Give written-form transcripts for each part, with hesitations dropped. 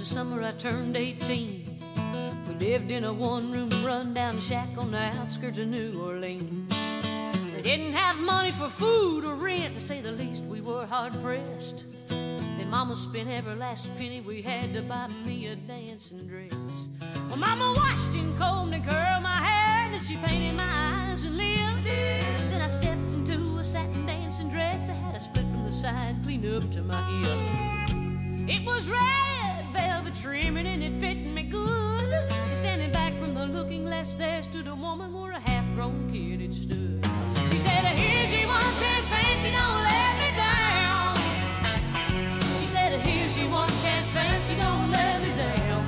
summer I turned 18. We lived in a one-room run-down shack on the outskirts of New Orleans. We didn't have money for food or rent, to say the least. We were hard-pressed. Then Mama spent every last penny we had to buy me a dancing dress. Well, Mama washed and combed and curled my hair, and she painted my eyes and lips. Then I stepped into a satin dancing dress that had a split from the side, clean up to my hip. It was red velvet trimming and it fit me good. And standing back from the looking glass there stood a woman where a half-grown kid had stood. She said, here's your one chance, fancy, don't let me down. She said, here's your one chance, fancy, don't let me down.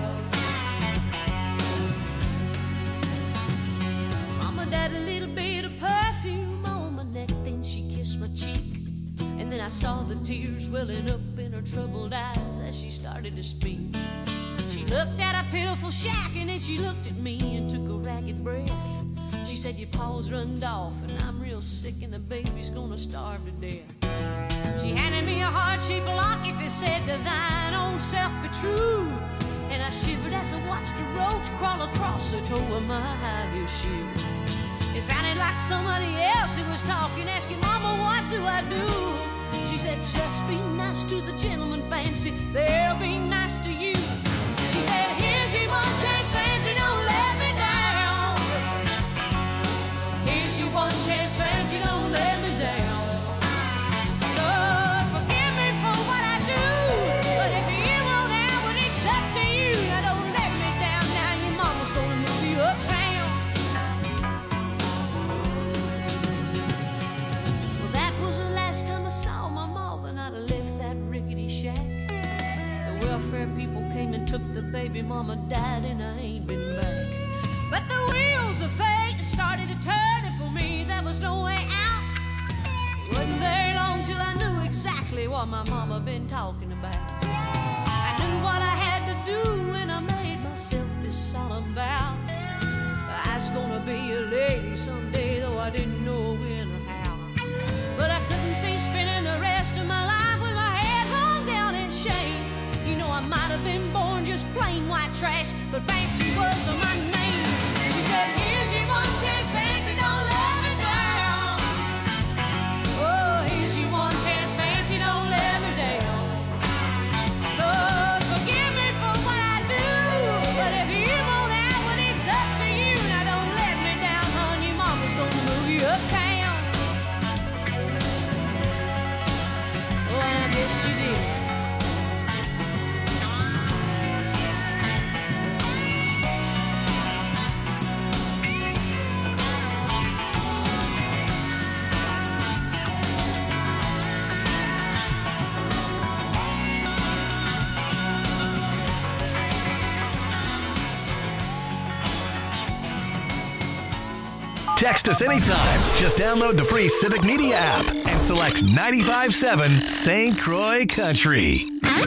Mama died a little bit of perfume on my neck, then she kissed my cheek. And then I saw the tears welling up in her troubled eyes as she started to speak. She looked at a pitiful shack and then she looked at me and took a ragged breath. She said, your paws runned off and I'm real sick and the baby's gonna starve to death. She handed me a heart-shaped locket that said, to thine own self be true. And I shivered as I watched a roach crawl across the toe of my high-heel shoe. It sounded like somebody else who was talking, asking, Mama, what do I do? She said, just be nice to the gentleman, fancy, they'll be nice to you. She said, here's your one chance, fancy, don't let me down. Here's your one chance, fancy, don't let me down. Lord, forgive me for what I do, but if you won't have it, it's up to you. Now don't let me down, now your mama's gonna move you uptown. Welfare people came and took the baby, mama died and I ain't been back. But the wheels of fate started to turn, and for me there was no way out. It wasn't very long till I knew exactly what my mama been talking about. I knew what I had to do and I made myself this solemn vow. I was gonna be a lady someday, though I didn't know when or how. But I couldn't see spending the rest of my life with my head hung down in shame. You know, I might have been born just plain white trash, but fancy was my name. She said, here's your one chance, fancy, don't let me down. Oh, here's your one chance, fancy, don't let me down. Lord, forgive me for what I do, but if you won't have it, it's up to you. Now don't let me down, hon, your mama's gonna move you uptown. Oh, and I guess she did. Text us anytime. Just download the free Civic Media app and select 95.7 St. Croix Country.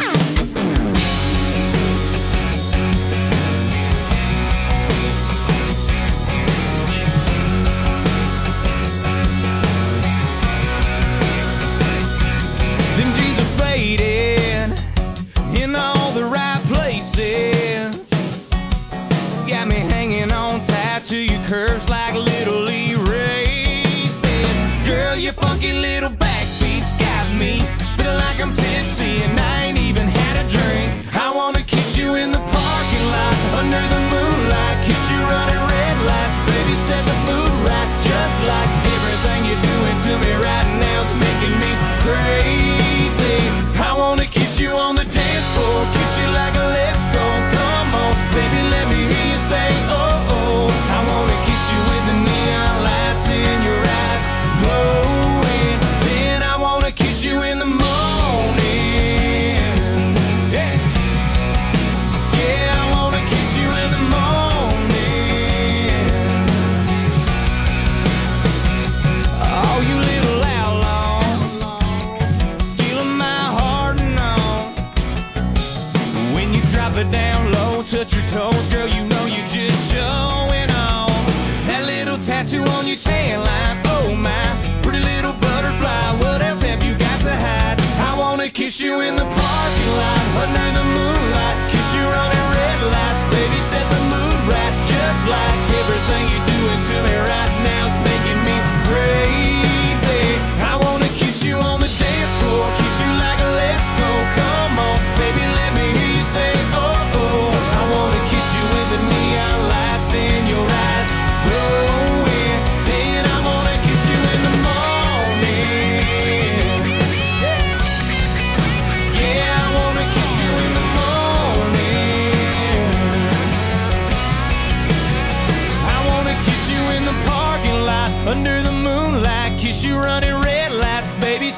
Them jeans are faded in all the right places. Got me hanging on tight to your curves like little erases. Girl, your funky little backbeats got me feeling like I'm tipsy and I ain't even had a drink. I wanna kiss you in the parking lot under the moonlight, kiss you running red lights, baby, set the mood right. Just like everything you're doing to me right now's making me crazy. I wanna kiss you on the dance floor, kiss you like a let's go. Come on, baby, let me hear you say oh oh. I wanna kiss you with the neon lights in your eyes glowing. Then I wanna kiss you in the morning. Yeah, yeah, I wanna kiss you in the morning. Oh, you little outlaw, stealing my heart and all. When you drop it down low, touch your toes, girl, you know you're just showing off. That little tattoo on your tan line, oh my, pretty little butterfly, what else have you got to hide? I wanna kiss you in the parking lot, under the moonlight, kiss you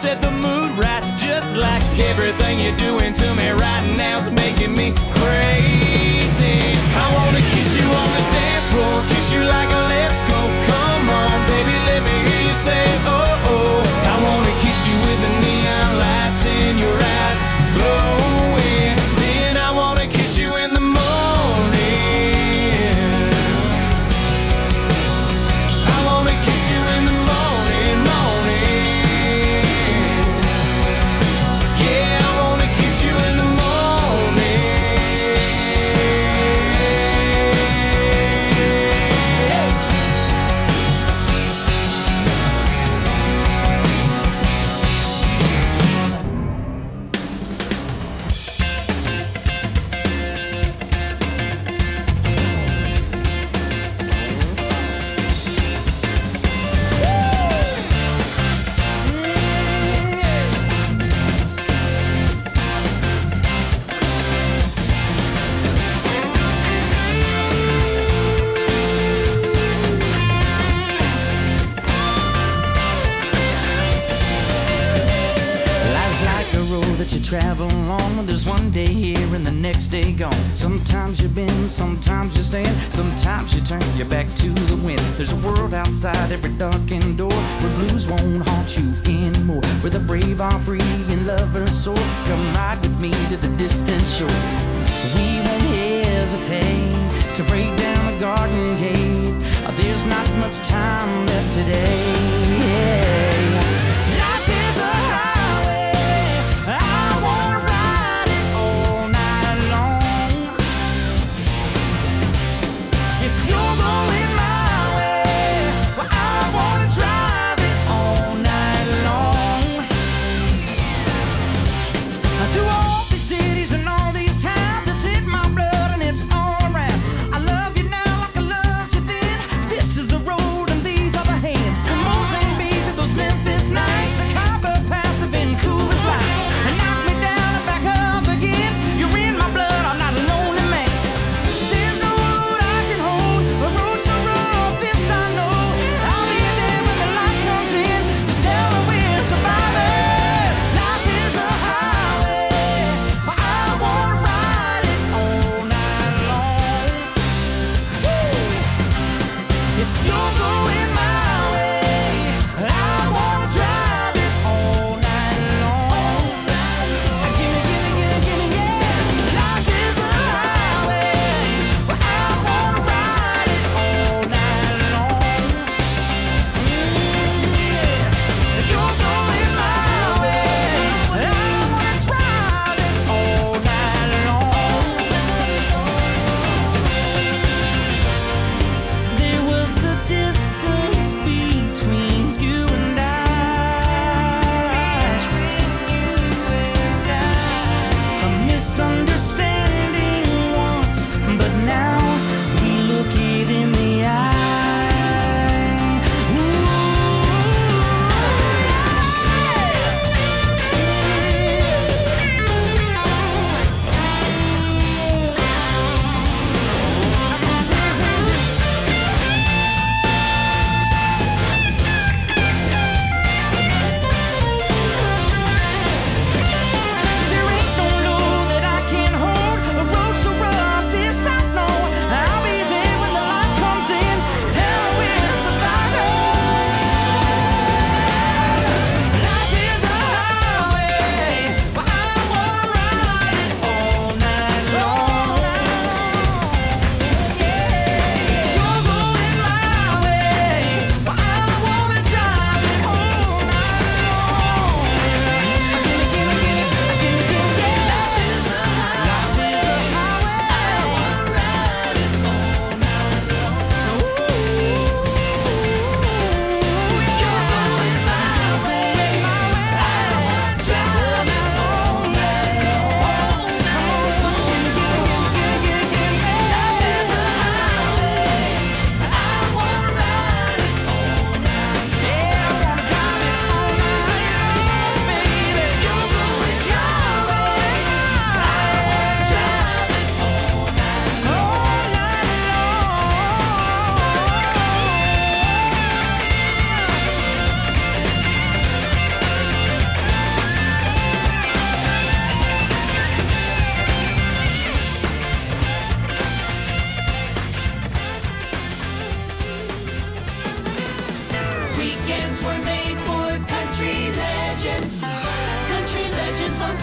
set the mood right, just like everything you're doing to me right now is making me crazy. I wanna kiss you on the dance floor, kiss you like a let's go. Come on, baby, let me hear you say oh oh. I wanna kiss you with the neon lights in your eyes glowing. Then I wanna kiss you in the morning. I wanna kiss you in the morning, morning. Yeah, I wanna kiss you in the morning. You travel along, there's one day here and the next day gone. Sometimes you bend, sometimes you stand, sometimes you turn your back to the wind. There's a world outside every darkened door where blues won't haunt you anymore, where the brave are free and lovers soar. Come ride with me to the distant shore. We won't hesitate to break down the garden gate. There's not much time left today. Life is a highway, I wanna ride it all night long. If you're going my way, well, I wanna drive it all night long. Through all these cities and all these towns, it's in my blood and it's all around. I love you now like I loved you then. This is the road and these are the hands. Come on.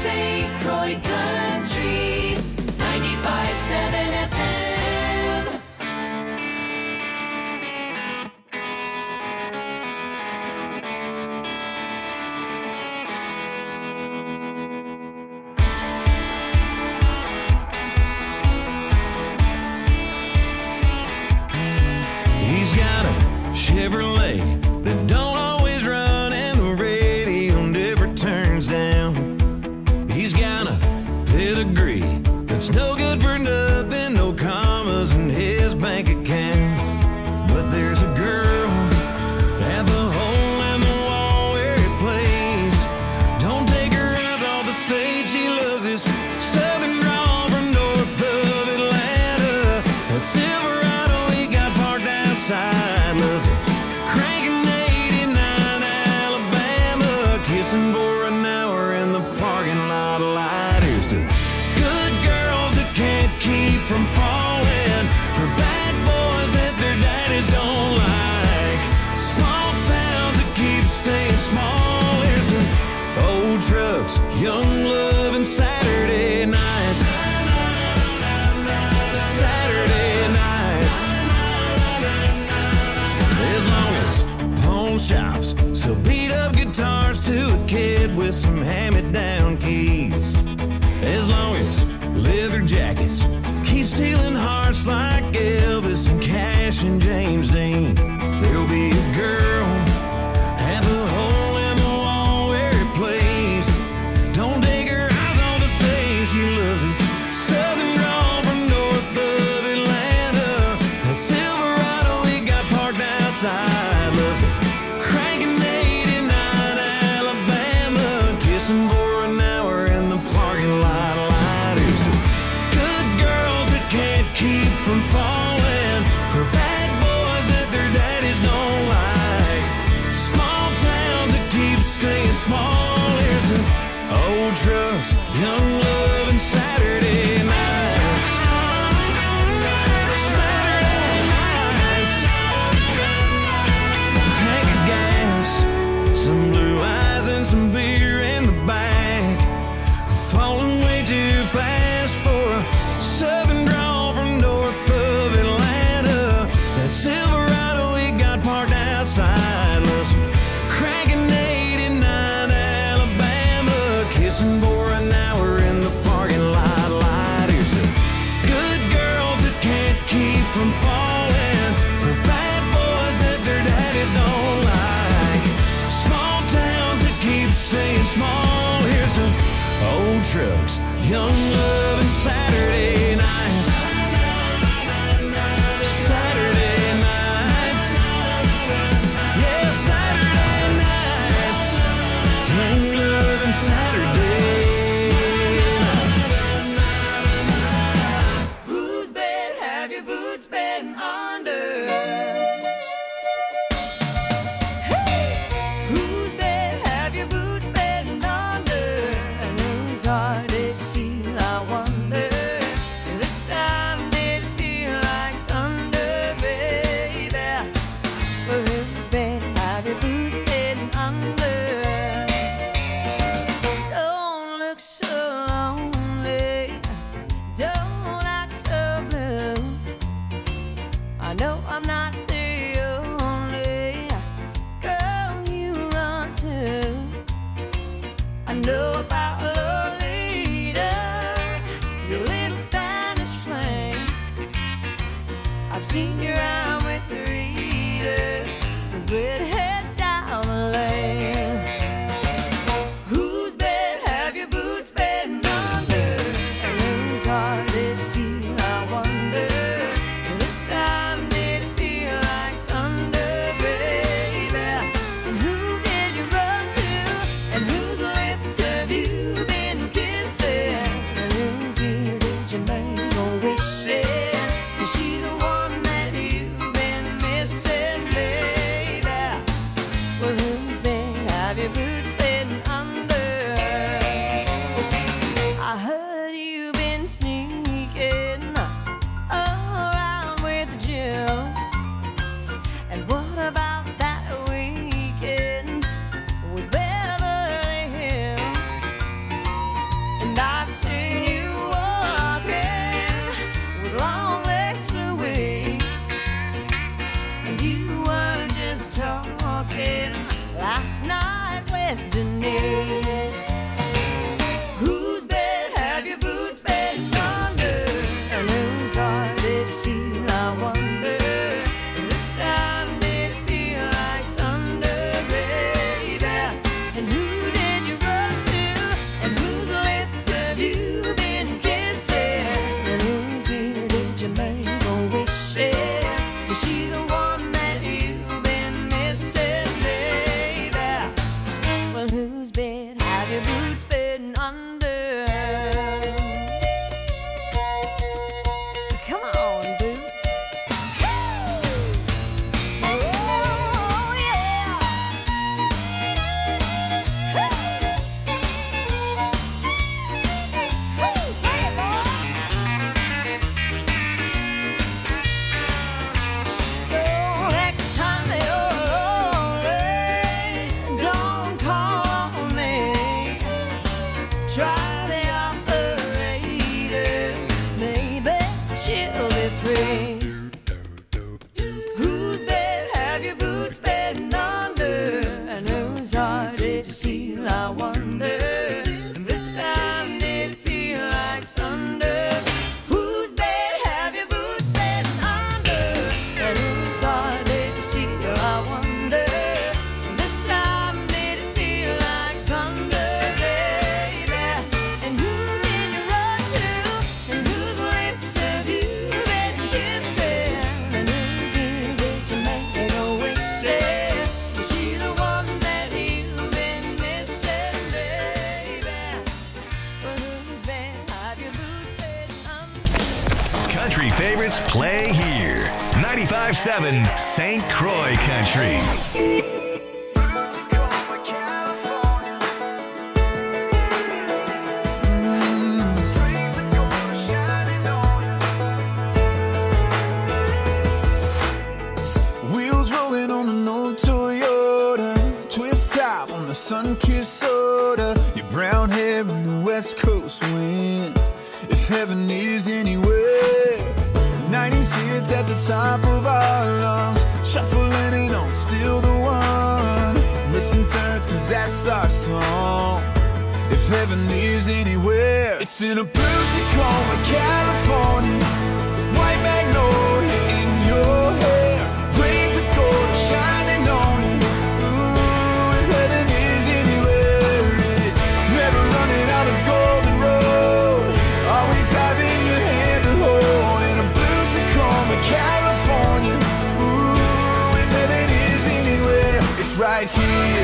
St. Croix Country 95.7 FM. He's got a Chevrolet that don't always run and the radio never turns down. He's got a pedigree that's no good for nothing, no commas in his bank account. But there's a girl at the hole in the wall where he plays. Don't take her eyes off the stage, she loves his southern drawl from north of Atlanta. That Silverado he got parked outside, loves it cranking 89 Alabama, kissing for an hour in the parking lot light. Here's to good girls that can't keep from falling, for bad boys that their daddies don't like, small towns that keep staying small. Here's to old trucks, young love, and Saturday nights. Saturday nights. As long as pawn shops sell beat up guitars to a kid with some hand-me-down keys, as long as leather jackets keep stealing hearts like Elvis and Cash and James Dean, there'll be a girl at the hole in the wall where he plays. Don't take her eyes on the stage, she loves his southern drawl from north of Atlanta. That Silverado he got parked outside, loves it cranking 89 Alabama, kissing for an hour in the parking lot light. Here's to good girls that can't keep from falling, for bad boys that their daddies don't like, small towns that keep staying small. Here's to old trucks, young love, and Saturday nights. Saturday nights. Tank of gas, some blue eyes, and some beer in the back. Falling way too fast for a southern drawl from north of Atlanta. That Silverado he got parked outside, loves cranking 89 Alabama, kissing for an hour in the parking lot light. Here's to good girls that can't keep from falling, for bad boys that their daddies don't like, small towns that keep staying small. Here's to old trucks, young love, and Saturday nights. Saturday nights. Yeah, Saturday nights. Young love and Saturday nights. Whose bed have your boots been under? Whose bed have your boots been under? And whose heart did you steal, I wonder? This time did it feel like thunder, baby? Whose bed have your boots been under? Don't look so lonely, don't act so blue. I know I'm not the only girl you run to. I know about Lolita, your little Spanish flame. I've seen you around with Rita, the redhead down the lane. Whose bed have your boots been under? And whose heart did you steal, I wonder? This time did it feel like thunder, baby? And who did you run to? And whose lips have you been kissing? And whose ear did you make a wish in? Is she the one that you Denise. Whose bed have your boots been under? And whose heart did you steal, I wonder? This time did it feel like thunder, baby? And who did you run to? And whose lips have you been kissing? And whose ear did you make a wish in? Is she the one that you've been missing, baby? Well, whose bed have your boots been under? Come on, boots. Oh, yeah. Hey, boys. So next time you're lonely, don't call me. Try the operator, maybe she'll be free. Whose bed have your boots been under? And whose heart did you steal, I wonder? And this time did it feel like thunder? Whose bed have your boots been under? And whose heart did you steal, I wonder? This time did it feel like thunder, baby? And who did you run to? And whose lips have you been kissing? And whose ear did you make a wish in? Is she the one that you've been missing, baby? Well, whose bed have your boots been under? Country favorites play here. 95.7 St. Croix Country. Wheels rolling on an old Toyota, twist top on the sun-kissed soda, your brown hair in the West Coast wind. If heaven is anywhere, 90s hits at the top of our lungs, shuffling and don't steal the one. Missing turns 'cause that's our song. If heaven is anywhere, it's in a blue Tacoma, California. White magnolia in your hair, rays of gold shining on you. Ooh, if heaven is anywhere, it's never running out of golden road, always having your hand to hold. In a blue Tacoma, California. Ooh, if heaven is anywhere, it's right here.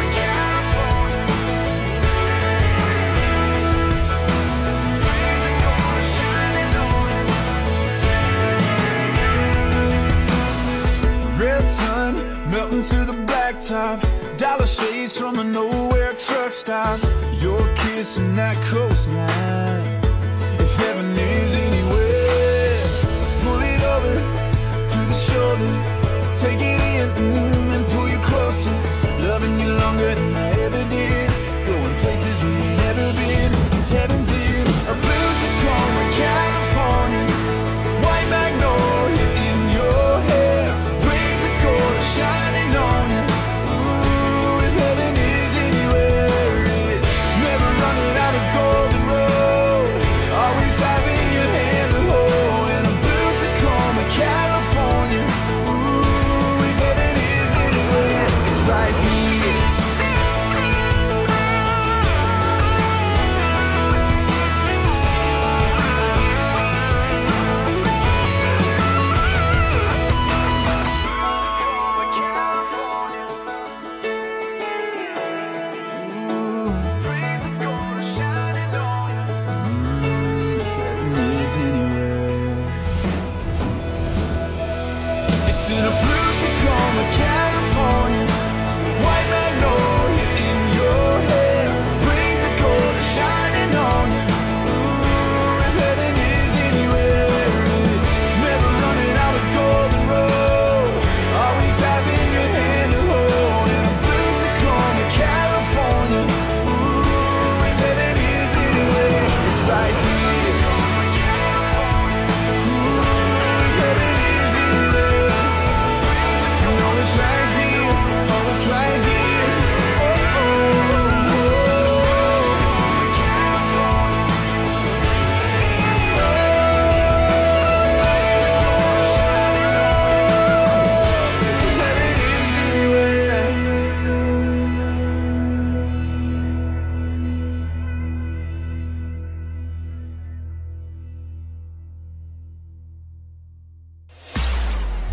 Red sun melting to the blacktop, dollar shades from a nowhere truck stop. Your kiss and that coastline. If heaven is anywhere, pull it over to the shoulder, take it in and pull you closer. Loving you longer than I ever did, going places we've never been. 'Cause heaven's in a blue Tacoma, California. White magnolia in your hair, rays of gold shining on you. Ooh, if heaven is anywhere, it's never running out of golden road, always having your hand to hold. In a blue Tacoma, California. Ooh, if heaven is anywhere, it's right here. It's in a blue Tacoma, California. White magnolia in your hair, rays of gold shining on you. Ooh, if heaven is anywhere, it's never running out of golden road, always having your hand to hold. In a blue Tacoma, California. Ooh, if heaven is anywhere, it's right here. Ooh, if heaven is anywhere.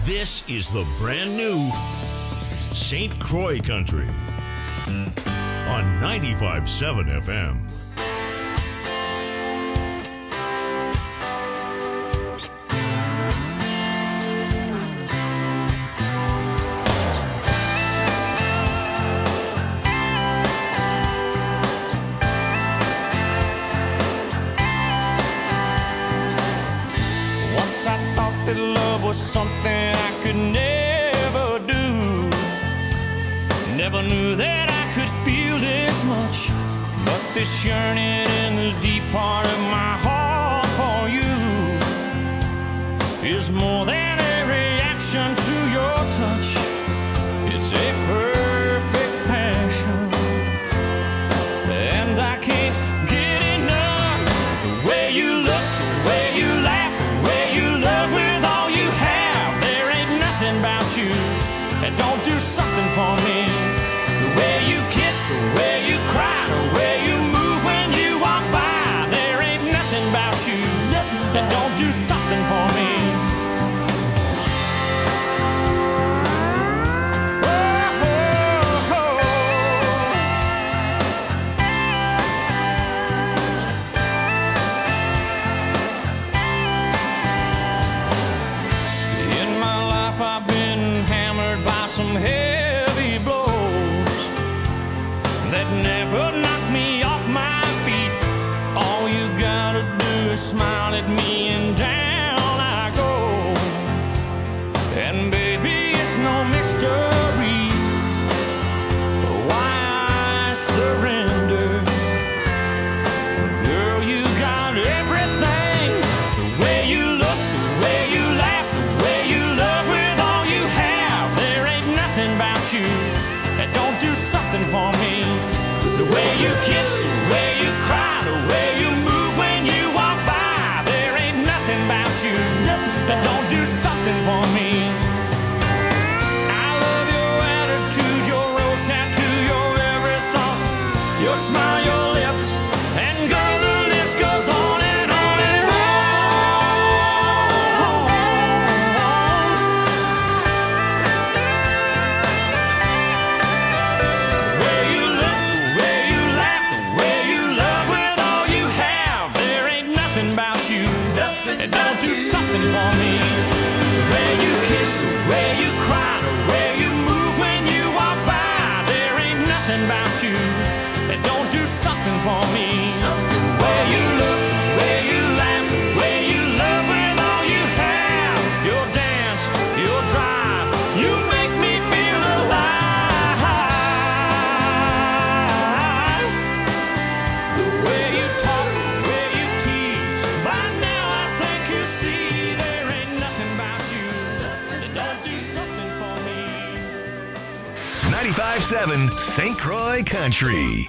This is the brand new St. Croix Country on 95.7 FM. Once I thought that love was something I could never do. Never knew that I could feel this much. But this yearning in the deep part of my heart for you is more than a reaction to your touch. It's a perfect passion, and I can't get enough. The way you look, the way you laugh, the way you love with all you have. There ain't nothing about you that don't do something for me. The way you kiss, the way you cry, the way you move when you walk by. There ain't nothing about you that don't do something for me. Some heavy blows that never knock me off my feet. All you gotta do is smile at me and down I go. And baby, it's no mystery why I surrender. Girl, you got everything. The way you look, the way you laugh, the way you love with all you have. There ain't nothing about you that don't do something for me. The way you kiss, the way you cry, the way you move when you walk by. There ain't nothing about you that don't do something for me. I love your attitude, your rose tattoo, your every thought, your smile, your lips, and girl, the list goes on and on and on. The way you look, the way you laugh, the way you love with all you have. There ain't nothing about you that don't do something for me. The way you kiss, the way you cry, the way you move when you walk by. There ain't nothing about you that don't do something for me. The way you look, the way you laugh, the way you love with all you have. Your dance, your drive, you make me feel alive. The way you talk, the way you tease. By now I think you see there ain't nothing about you that don't do something for me. 95.7 St. Croix Country.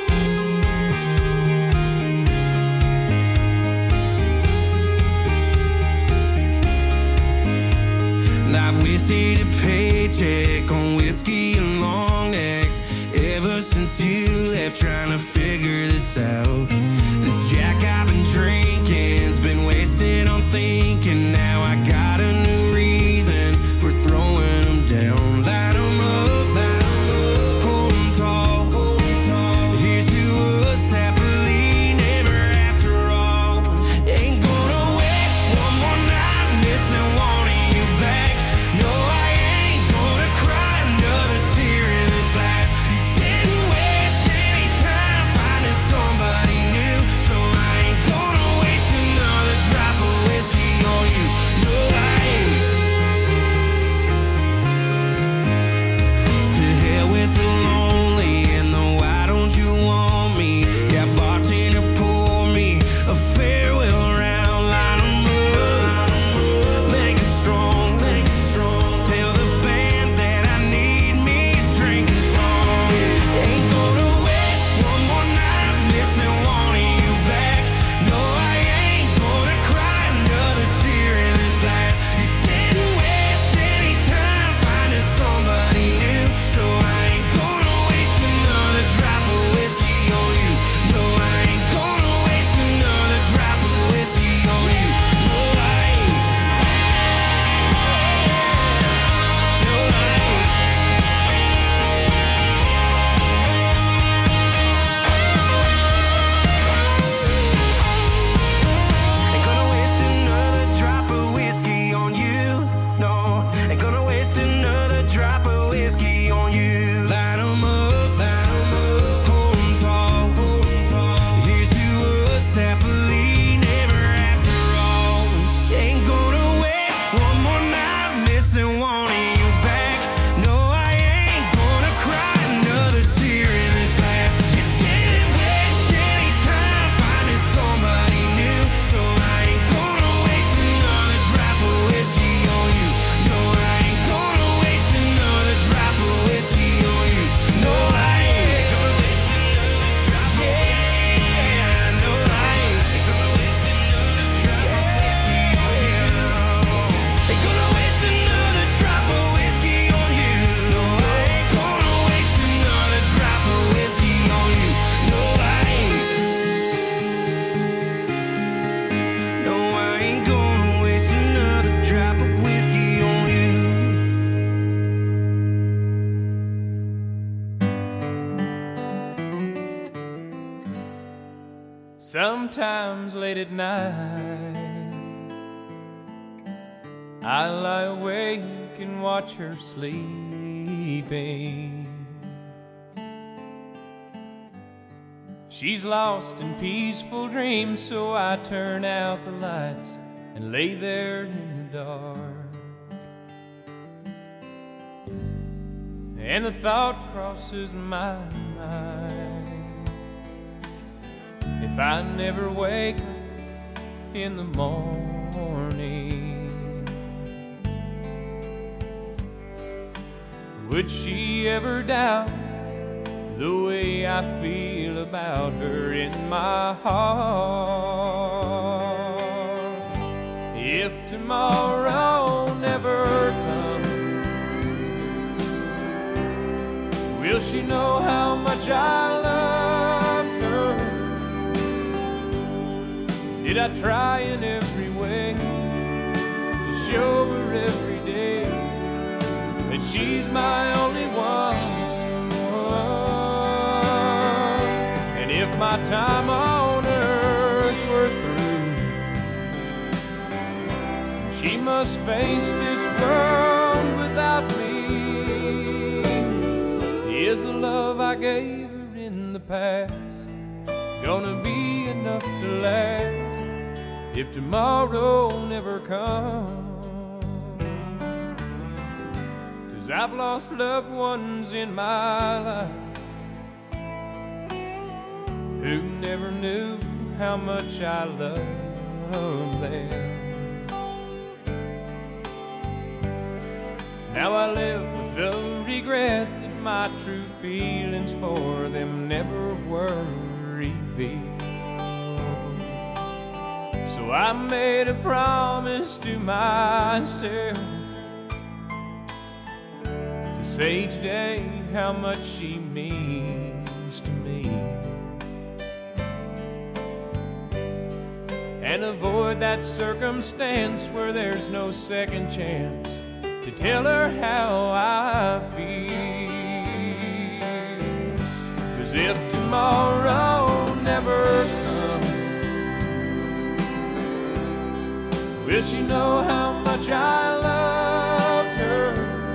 I've wasted a paycheck on whiskey and long necks ever since you left, trying to figure this out. This Jack I've been drinking's been wasted on thinking. Now I got a new reason for throwing them down. Light 'em up, hold 'em tall. Here's to us happily never after all. Ain't gonna waste one more night missing one of you back. No, I ain't gonna cry another tear in this glass. Didn't waste any time finding somebody new, so I ain't gonna waste another drop of whiskey on you. times late at night, I lie awake and watch her sleeping. She's lost in peaceful dreams, so I turn out the lights and lay there in the dark. And the thought crosses my mind, if I never wake up in the morning, would she ever doubt the way I feel about her in my heart? If tomorrow never comes, will she know how much I loved her? Did I try in every way to show her every day that she's my only one? And if my time on earth were through, she must face this world without me. Is the love I gave her in the past gonna be enough to last if tomorrow never comes? 'Cause I've lost loved ones in my life who never knew how much I loved them. Now I live with the regret that my true feelings for them never were revealed. So I made a promise to myself to say each day how much she means to me, and avoid that circumstance where there's no second chance to tell her how I feel. 'Cause if tomorrow never comes, will she know how much I loved her?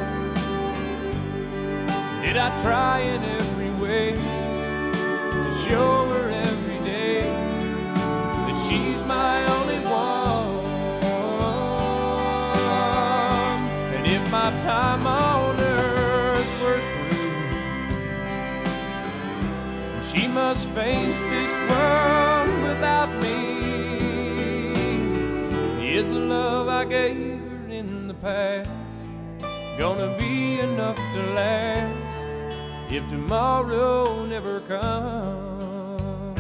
Did I try in every way to show her every day that she's my only one? And if my time on earth were through, she must face this world without me. Is the love I gave her in the past gonna be enough to last if tomorrow never comes?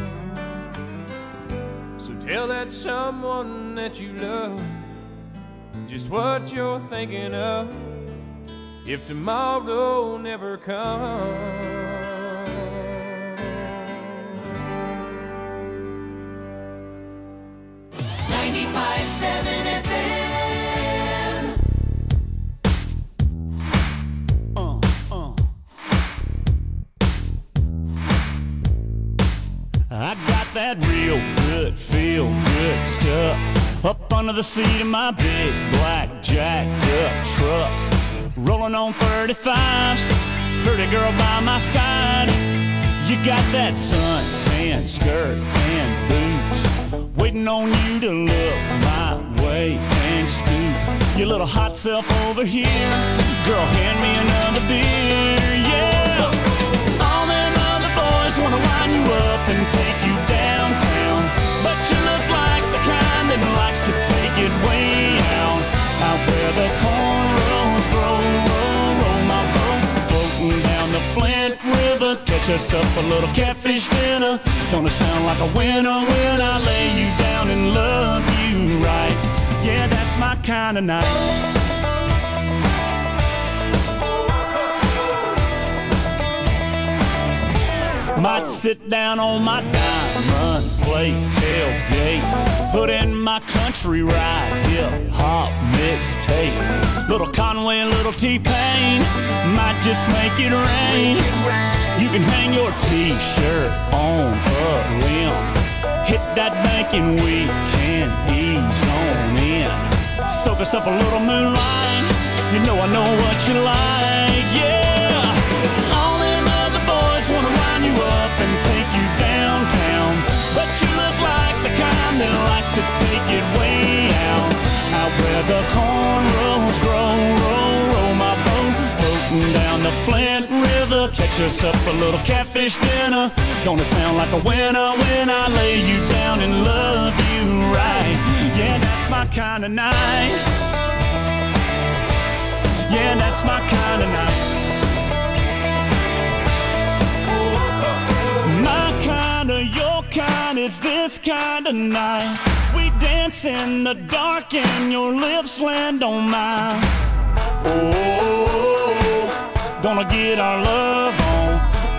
So tell that someone that you love just what you're thinking of if tomorrow never comes. 95.7 FM. I got that real good, feel good stuff up under the seat of my big black jacked up truck, rolling on 35s, pretty girl by my side. You got that suntan skirt and boots, waiting on you to look my way and scoop your little hot self over here. Girl, hand me another beer, yeah. All them other boys wanna line you up and take you downtown, but you look like the kind that likes to take it way out where the cornrows roll, roll, roll my boat, floating down the Flint River. Catch us up a little catfish dinner. Gonna sound like a winner when I lay you down and love you right. Yeah, that's my kind of night. Might sit down on my diamond plate tailgate, put in my country ride, hip-hop mixtape. Little Conway, little T-Pain, might just make it rain. You can hang your T-shirt on a limb, Hit that bank and we can ease on in. Soak us up a little moonlight. You know I know what you like, yeah. All them other boys wanna wind you up and take you downtown, but you look like the kind that likes to take it way out. Out where the cornrows grow, roll my boat, floating down the Flint River. Catch us up a little catfish dinner. Don't it sound like a winner when I lay you down and love you right? Yeah, that's my kind of night. Yeah, that's my kind of night. My kind of, your kind is this kind of night. We dance in the dark and your lips land on mine. Oh, gonna get our love on.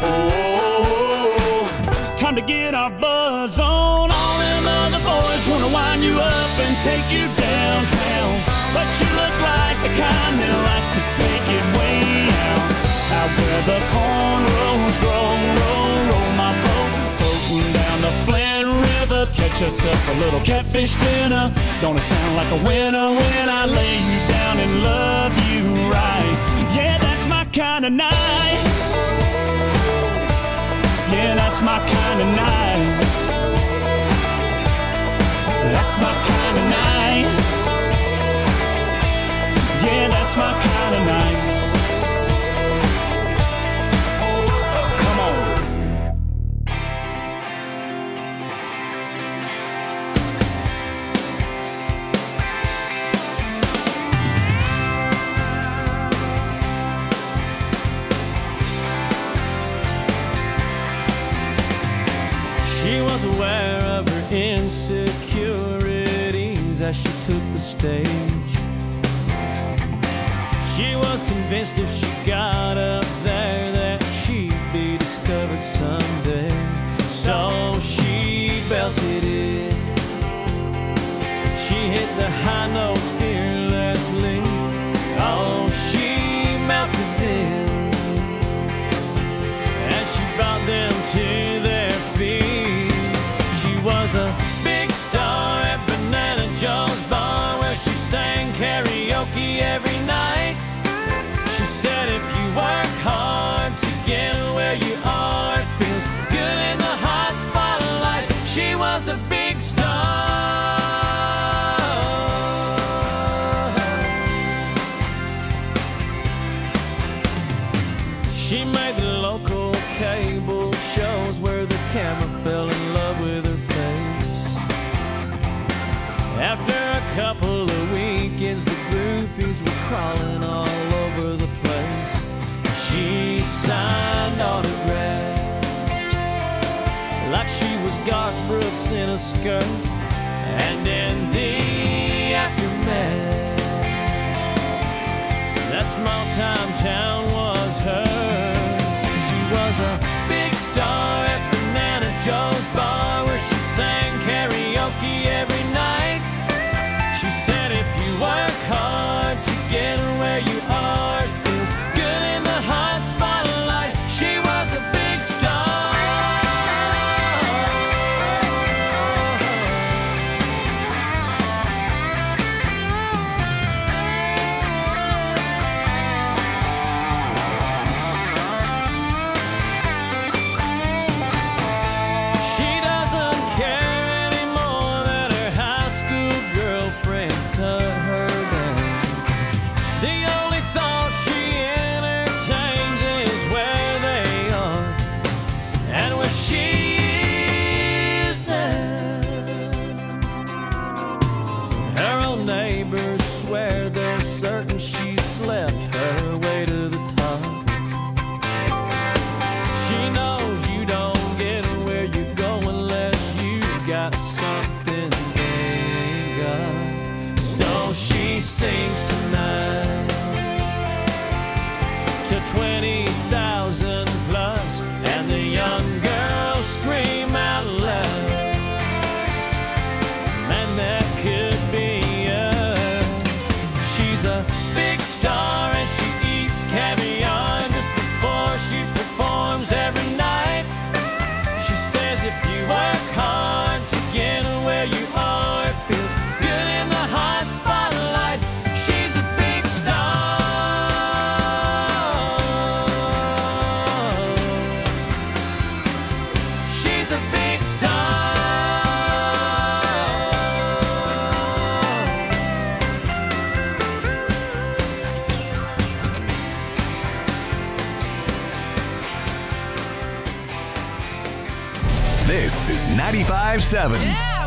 Oh, time to get our buzz on. All them other boys wanna wind you up and take you downtown, but you look like the kind that likes to take it way out. Out where the cornrows grow, roll my boat, floating down the Flint River. Catch us up a little catfish dinner. Don't it sound like a winner when I lay you down and love you right? Yeah, that's my kind of night. Yeah, that's my kind of night. That's my kind of night. Yeah, that's my kind of night. Come on. She was aware of her insecurities as she took the stage. She was convinced if she got up there that she'd be discovered someday. So she belted it. She hit the high notes fearlessly. Oh, she melted them as she brought them to their feet. She was a big star at Banana Joe's bar where she sang karaoke every night. She said if you work hard to get where you are, it feels good in the hot spotlight. She was a big star. She made the local cable shows where the camera fell in love with her face. After a couple of weekends, the groupies were crawling all over the place. She signed autographs like she was Garth Brooks in a skirt. And in the aftermath, that small-time town was hers. She was a big star at Banana Joe's bar where she sang karaoke every night. She said if you work hard to get where you are, it feels good in the hot spotlight. She was a big star. She doesn't care anymore that her high school girlfriends cut her down. The only thought she entertains is where they are and where she is now. Her old neighbors swear they're certain she slept her way to the top. She knows you don't get where you go unless you got something they ain't got. So she sings tonight to 20,000 plus, and the young girls scream out loud, man, that could be us. She's a big star and she eats caviar just before she performs every night. She says if you work hard This is 95.7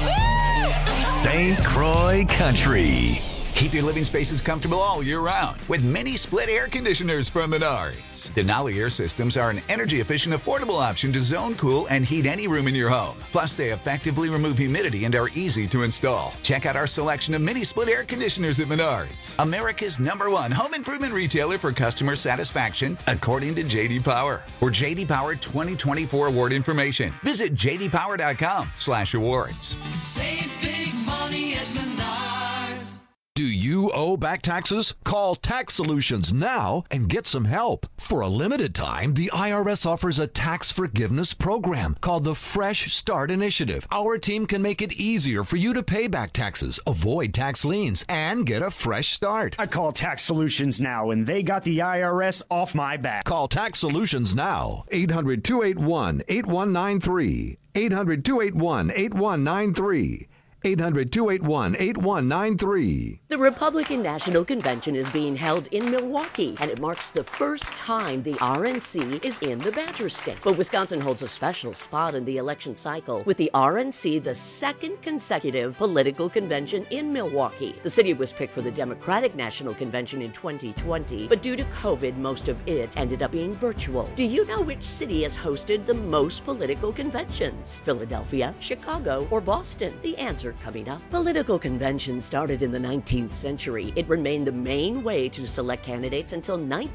St. Croix Country. Keep your living spaces comfortable all year round with mini split air conditioners from Menards. Denali air systems are an energy-efficient, affordable option to zone cool and heat any room in your home. Plus, they effectively remove humidity and are easy to install. Check out our selection of mini split air conditioners at Menards, America's #1 home improvement retailer for customer satisfaction, according to J.D. Power. For J.D. Power 2024 award information, visit jdpower.com/awards. Save big money at Menards. Do you owe back taxes? Call Tax Solutions now and get some help. For a limited time, the IRS offers a tax forgiveness program called the Fresh Start Initiative. Our team can make it easier for you to pay back taxes, avoid tax liens, and get a fresh start. I call Tax Solutions now, and they got the IRS off my back. Call Tax Solutions now. 800-281-8193. 800-281-8193. 800-281-8193. The Republican National Convention is being held in Milwaukee, and it marks the first time the RNC is in the Badger State. But Wisconsin holds a special spot in the election cycle, with the RNC the second consecutive political convention in Milwaukee. The city was picked for the Democratic National Convention in 2020, but due to COVID, most of it ended up being virtual. Do you know which city has hosted the most political conventions? Philadelphia, Chicago, or Boston? The answer coming up. Political conventions started in the 19th century. It remained the main way to select candidates until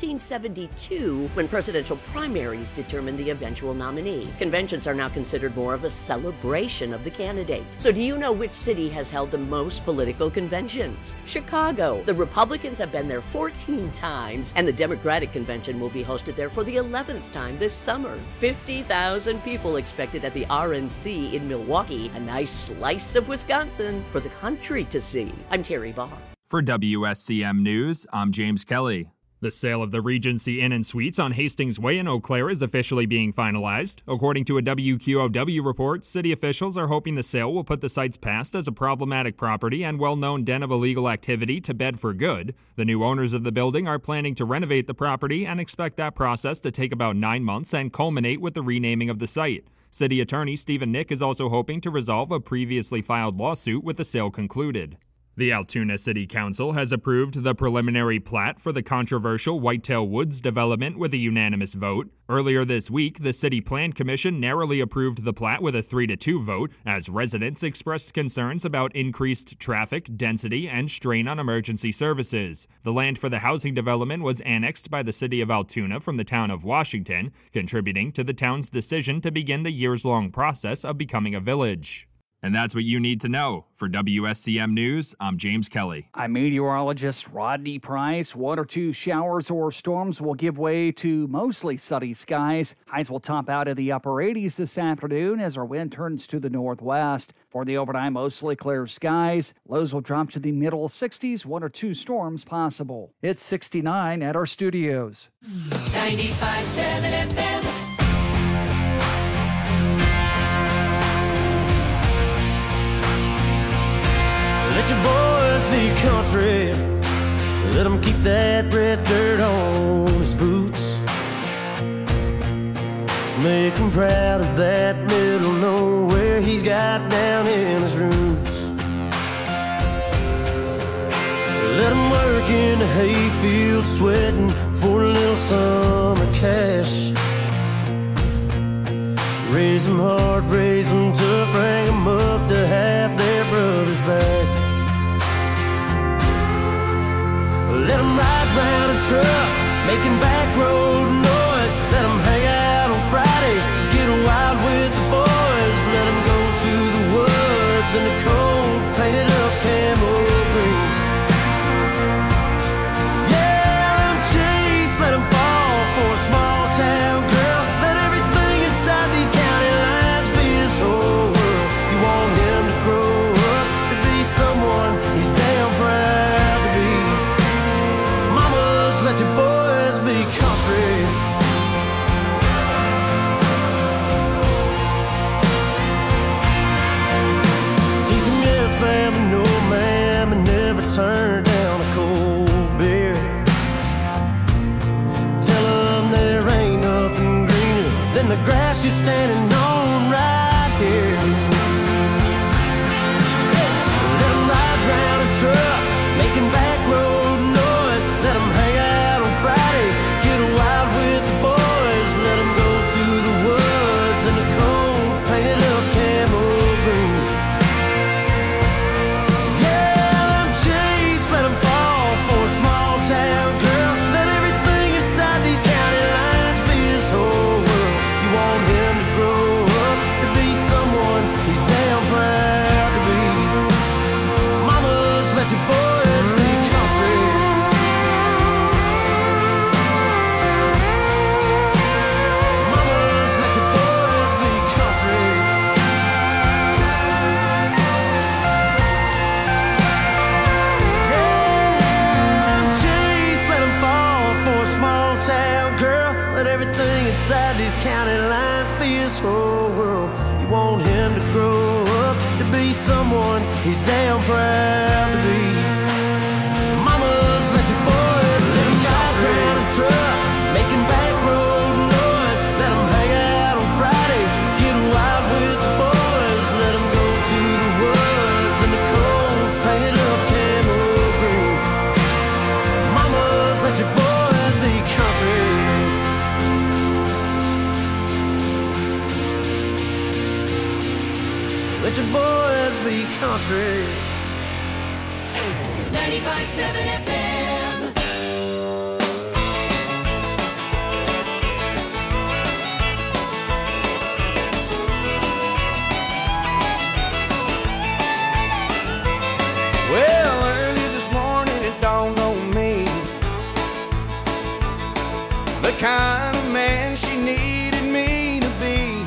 1972, when presidential primaries determined the eventual nominee. Conventions are now considered more of a celebration of the candidate. So do you know which city has held the most political conventions? Chicago. The Republicans have been there 14 times, and the Democratic convention will be hosted there for the 11th time this summer. 50,000 people expected at the RNC in Milwaukee. A nice slice of Wisconsin for the country to see. I'm Terry Barr. For WSCM News, I'm James Kelly. The sale of the Regency Inn and Suites on Hastings Way in Eau Claire is officially being finalized. According to a WQOW report, city officials are hoping the sale will put the site's past as a problematic property and well-known den of illegal activity to bed for good. The new owners of the building are planning to renovate the property and expect that process to take about 9 months and culminate with the renaming of the site. City Attorney Stephen Nick is also hoping to resolve a previously filed lawsuit with the sale concluded. The Altoona City Council has approved the preliminary plat for the controversial Whitetail Woods development with a unanimous vote. Earlier this week, the City Plan Commission narrowly approved the plat with a 3-2 vote, as residents expressed concerns about increased traffic, density, and strain on emergency services. The land for the housing development was annexed by the City of Altoona from the town of Washington, contributing to the town's decision to begin the years-long process of becoming a village. And that's what you need to know. For WSCM News, I'm James Kelly. I'm meteorologist Rodney Price. 1 or 2 showers or storms will give way to mostly sunny skies. Highs will top out in the upper 80s this afternoon as our wind turns to the northwest. For the overnight, mostly clear skies. Lows will drop to the middle 60s, 1 or 2 storms possible. It's 69 at our studios. 95.7 FM. Let your boys be country. Let them keep that red dirt on his boots. Make him proud of that middle nowhere he's got down in his roots. Let him work in the hayfield sweating for a little summer cash. Raise them hard, raise them tough, bring them up to have their brothers back. Let them ride round in trucks, making back road noise. Let them hang out on Friday, get wild with the boys. Let them go to the woods in the cold, painted up camo green. Yeah, let them chase, let them fall for a small town girl. Let everything inside these county lines be his whole world. You want him to grow up to be someone he's damn proud to be. Let your boys be country. Teach them yes, ma'am, and no, ma'am, and never turn down a cold beer. Tell them there ain't nothing greener than the grass you're standing on right here. be his whole world. You want him to grow up to be someone he's damn proud to be. Mamas, let your boys let them drive around in trucks, making back road noise. Let them hang out on Friday, get wild with the boys. Let them go to the woods in the cold, painted up camel green. Mamas, let your boys be country. Let your boys be country. 95.7 FM. Well, early this morning it dawned on me the kind of man she needed me to be.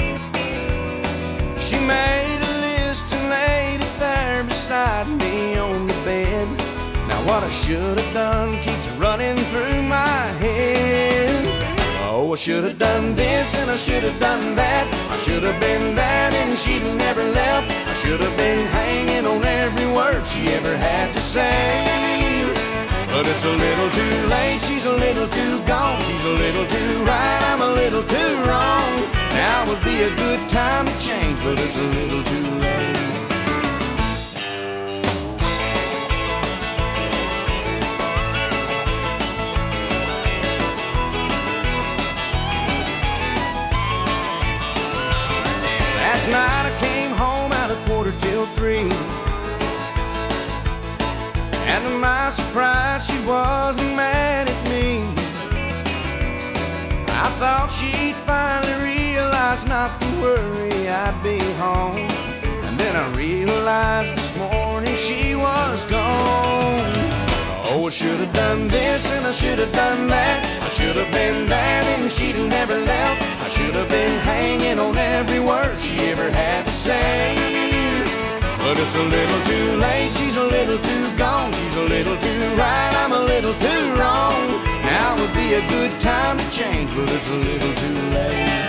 She made a list and laid it there beside me on the bed. Now what I should have done keeps running through my head. Oh, I should have done this and I should have done that. I should have been there and she'd have never left. I should have been hanging on every word she ever had to say. But it's a little too late, she's a little too gone. She's a little too right, I'm a little too wrong. Now would be a good time to change, but it's a little too late. Last night I came home at 2:45. And to my surprise, she wasn't mad at me. I thought she'd finally realize not to worry, I'd be home. And then I realized this morning she was gone. Oh, I should have done this and I should have done that. I should have been there and she'd have never left. I should have been hanging on every word she ever had to say. But it's a little too late, she's a little too gone. She's a little too right, I'm a little too wrong. Now would be a good time to change, but it's a little too late.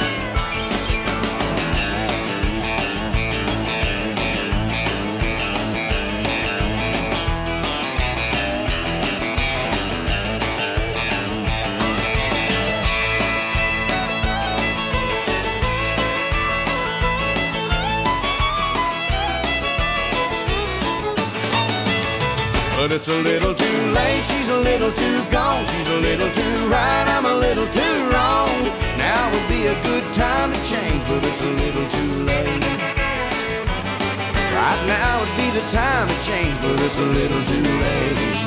But it's a little too late, she's a little too gone. She's a little too right, I'm a little too wrong. Now would be a good time to change, but it's a little too late. Right now would be the time to change, but it's a little too late.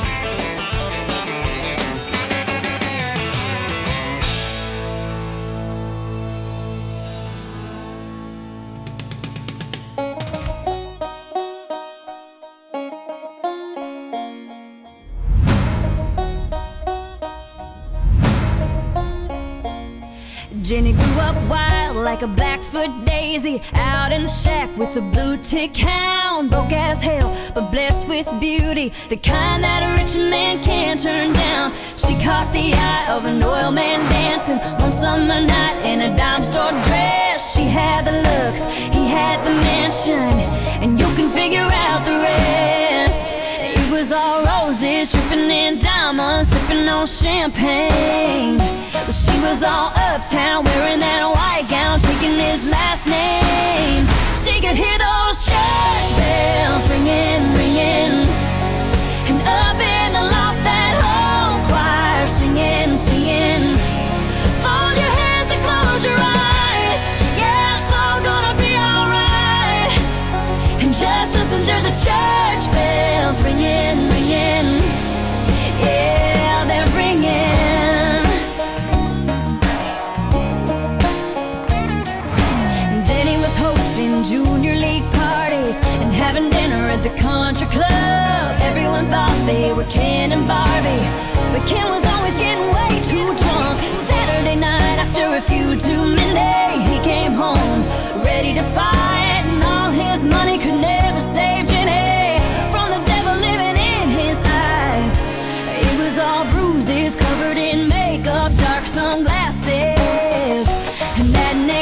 Jenny grew up wild like a Blackfoot daisy, out in the shack with a blue tick hound. Broke as hell, but blessed with beauty, the kind that a rich man can't turn down. She caught the eye of an oil man dancing one summer night in a dime store dress. She had the looks, he had the mansion, and you can figure out the rest. It was all roses, dripping in diamonds, sipping on champagne. But she was all uptown, wearing that white gown, taking his last name. She could hear those church bells ringing, ringing, and up in the loft that whole choir singing, singing. Fold your hands and close your eyes, yeah, it's all gonna be alright. And just listen to the church bells ringing, ringing, yeah, they're ringing. Junior league parties and having dinner at the country club. Everyone thought they were Ken and Barbie, but Ken was always getting way too drunk. Saturday night after a few too many, he came home ready to fight, and all his money could never save Jenny from the devil living in his eyes. It was all bruises, covered in makeup, dark sunglasses, and that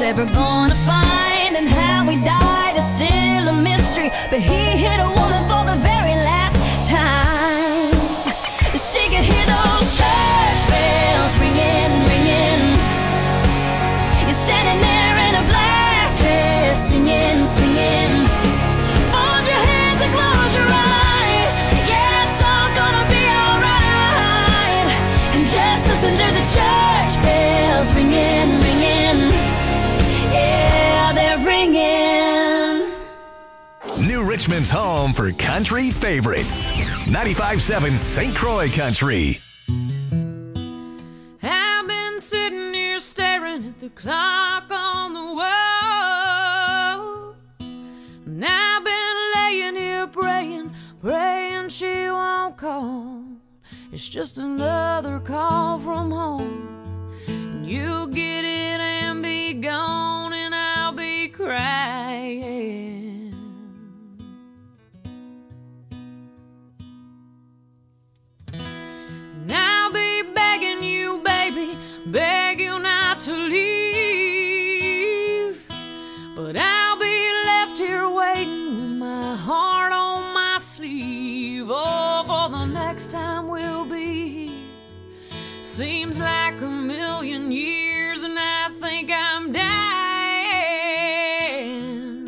ever gonna find, and how he died is still a mystery. But he hit a woman for the very last time. She could hear those church bells ringing, ringing. You're standing there in a black dress, singing, singing. Fold your hands and close your eyes. Yeah, it's all gonna be alright. And just listen to the church bells ringing, ringing. Yeah, they're ringing. New Richmond's home for country favorites. 95.7 St. Croix Country. I've been sitting here staring at the clock on the wall, and I've been laying here praying, praying she won't call. It's just another call from home, and you'll get it and be gone, and I'll be crying. And I'll be begging you, baby, beg you not to leave. But I'll be left here waiting with my heart on my sleeve. Oh, for the next time we'll be here. Seems like a million years, and I think I'm dying.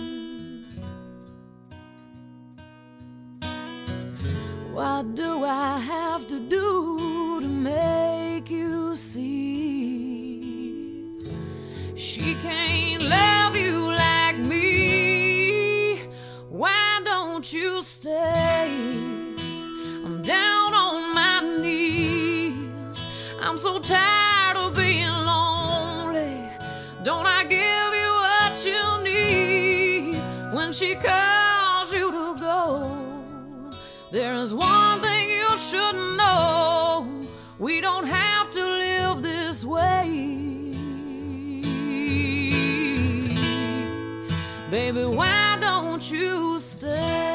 What do I have to do to make you see? She can't love you like me. Why don't you stay? I'm down on my knees. I'm so tired of being lonely. Don't I give you what you need when she calls you to go? There is one thing you should know. We don't have to live this way. Baby, why don't you stay?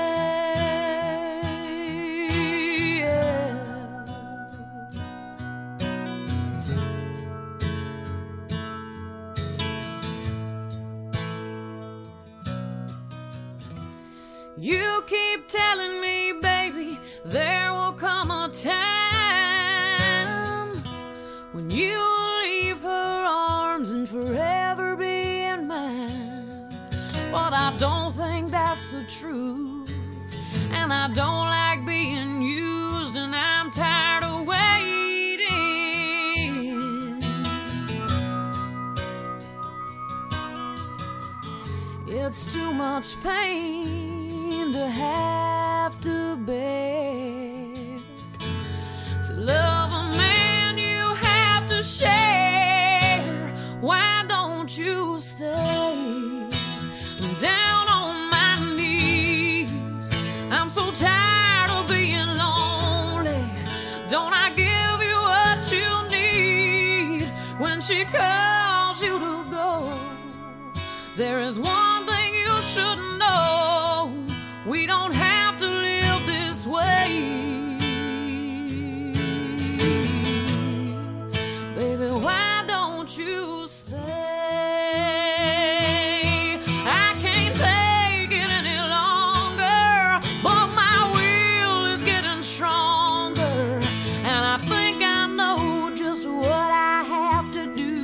You keep telling me, baby, there will come a time when you'll leave her arms and forever be in mine. But I don't think that's the truth, and I don't like being used, and I'm tired of waiting. It's too much pain to have to bear. To love a man you have to share. Why don't you stay? I'm down on my knees. I'm so tired of being lonely. Don't I give you what you need when she calls you to go? There is one thing you should know. We don't have to live this way. Baby, why don't you stay? I can't take it any longer, but my will is getting stronger, and I think I know just what I have to do.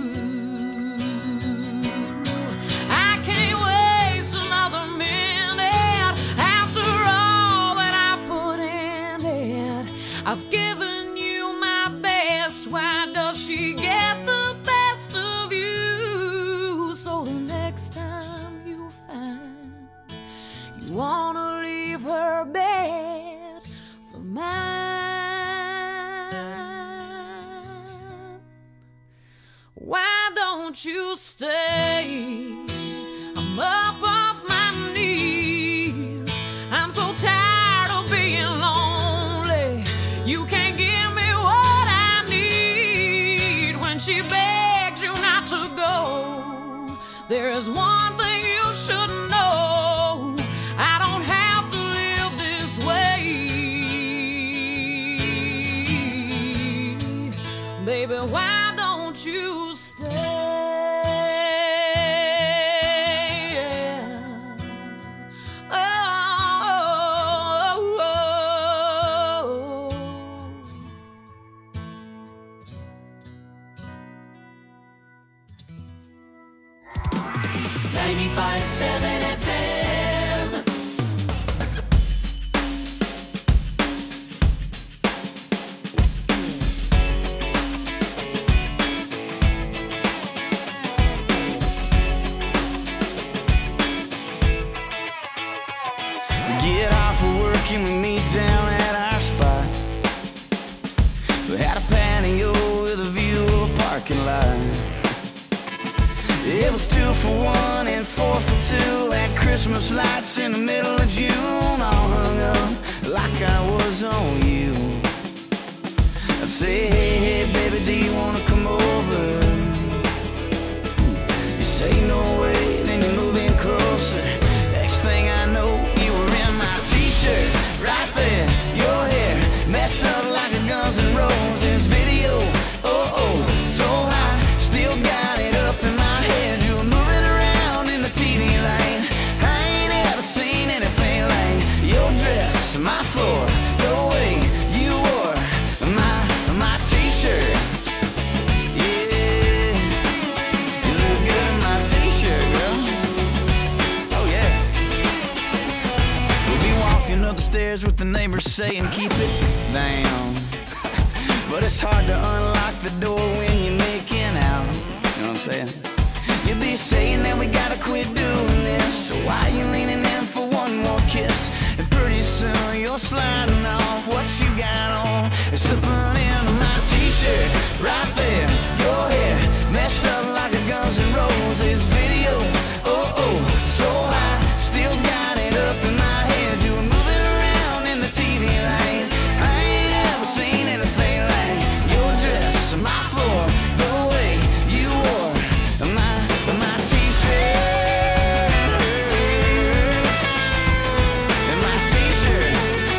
I can't waste another minute after all that I've put in it. I've given you my best. Why does she get the best of you? So the next time you find you wanna leave her bed for mine, why don't you stay? I'm up off my knees. I'm so tired of being lonely. You can't give me what I need when she begs you not to go. There is one thing you should know. I don't have to live this way. Baby, why don't you stay? 95.7 FM. Get off of work and we meet down at our spot. We had a patio with a view of a parking lot. It was 2 for 1 and 4 for 2. Had Christmas lights in the middle of June, all hung up like I was on you. I say, hey, hey, baby, do you wanna come over? You say no way, then you move in closer. Next thing I know, you were in my t-shirt, right there. Your hair messed up like a Guns N' Roses video. Oh, oh, so high, still got it up in my head. You were moving around in the TV light. I ain't ever seen anything like your dress, my floor, the way you wore my t-shirt. Yeah, you look good in my t-shirt, girl. Oh yeah. We'll be walking up the stairs with the neighbors saying keep it down. But it's hard to unlock the door when you're making out. You know what I'm saying? You'll be saying that we gotta quit doing this. So why you leaning in for one more kiss? And pretty soon you're sliding off what you got on and slipping into my t-shirt. Right there, your hair messed up like a Guns N' Roses video. Oh, oh, so high, still got it up in my head. You were moving around in the TV light. I ain't ever seen anything like your dress, my floor, the way you wore my t-shirt. And my t-shirt.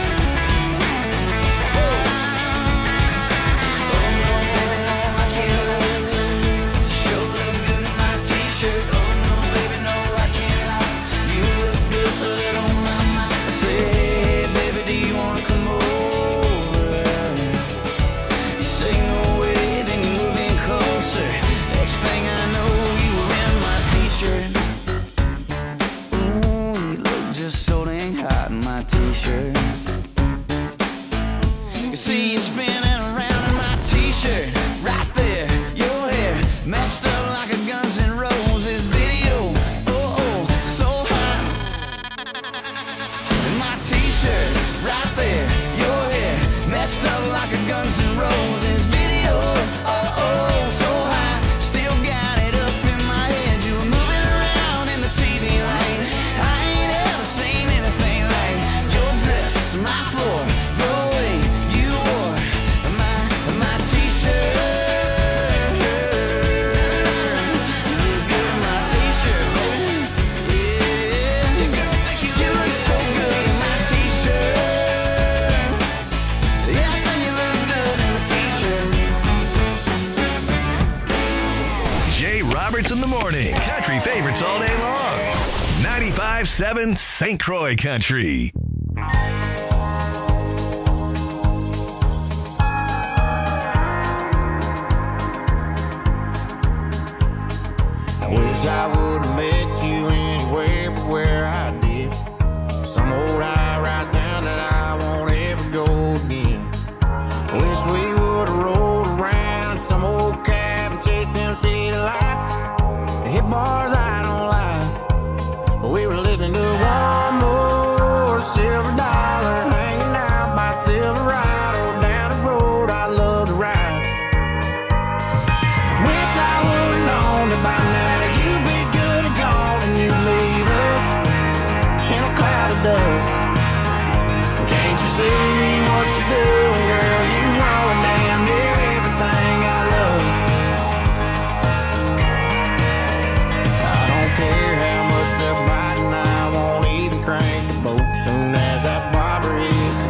Oh no, baby, no, I can't lie. Sure look good in my t-shirt. Oh no, baby, no, I can't lie. You look good on my mind. I say, hey, baby, do you wanna come over? You say no way, then you move in closer. Next thing I know, you were in my t-shirt. Ooh, you look just so dang hot in my t-shirt. You see you spinning around in my t-shirt. Right there, your hair messed up like a Guns N' Roses video. Oh, oh, so hot. In my t-shirt, right there, your hair messed up like a Guns N' Roses video. Oh, oh, so high, still got it up in my head. You were moving around in the TV light. I ain't ever seen anything like your dress, my floor, the way you wore my t-shirt. You look good in my t-shirt, baby. Yeah, you look so good in my t-shirt. Yeah, you look good in a t-shirt. Jay Roberts in the morning. Country favorites all day long. 95.7 St. Croix Country. I wish I would have met you anywhere but where I did. Some old high-rise town that I won't ever go again. I wish we would have rolled around some old cab and chased them city lights. Hit bars I don't like, but we were listening to one more Silver Dollar, hanging out by Silverado, down the road I love to ride. Wish I would've known that by now that you'd be good and gone and you'd leave us in a cloud of dust. Can't you see what you're doing, girl? You ruin damn near everything I love. I don't care how much they're biting, I won't even crank the boat soon as that bobber hits